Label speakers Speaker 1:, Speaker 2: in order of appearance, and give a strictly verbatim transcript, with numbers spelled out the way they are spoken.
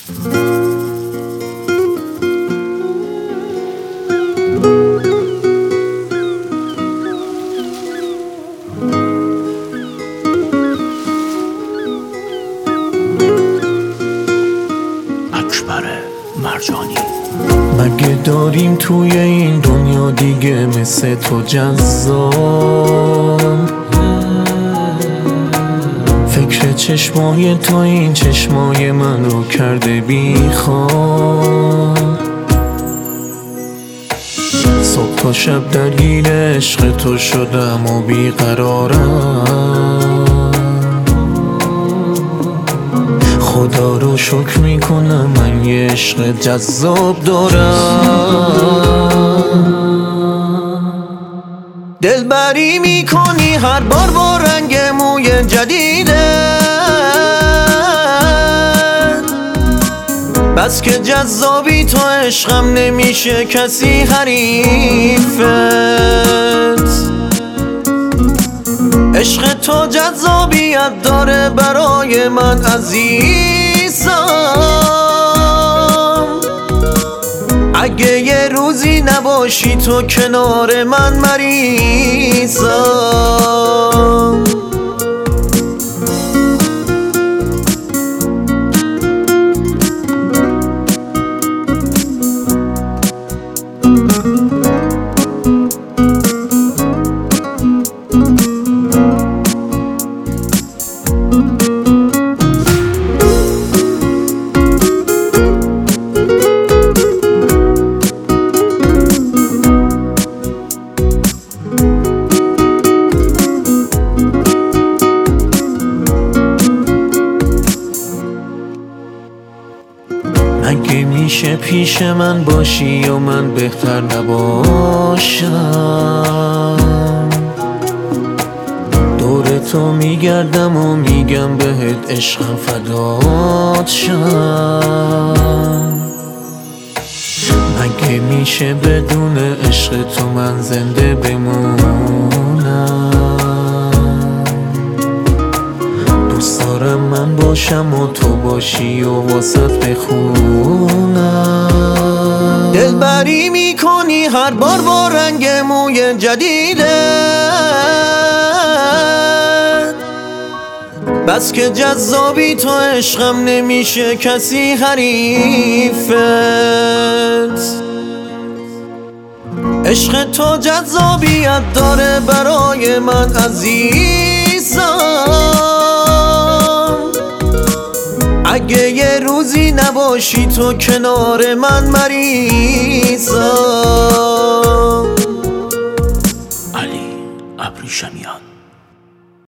Speaker 1: مرجانی. مگه داریم توی این دنیا دیگه مثل تو جذاب؟ فکر چشمای تو این چشمای من رو کرده بی خواب. صبح تا شب درگیر عشق تو شدم و بیقرارم. خدا رو شکر میکنم من یه عشق جذاب دارم. دلبری میکنی هر بار با رنگ موی جدیده، بس که جذابی تو عشقم نمیشه کسی حریفت. عشق تو جذابیت داره برای من عزیزم. اگه یه روزی نباشی تو کنار من مریضم. اگه میشه پیش من باشی و من بهتر نباشم، دور تو میگردم و میگم بهت عشقم فدات شم. اگه میشه بدون عشق تو من زنده بمونم، دوست دارم من باشم و تو باشی و واسط بخونم. دلبری میکنی هر بار با رنگ موی جدیده، بس که جذابی تو عشقم نمیشه کسی حریفت. عشق تو جذابیت داره برای من عزیزم. اگه یه روزی نباشی تو کنار من مریضم.
Speaker 2: علی ابریشمیان.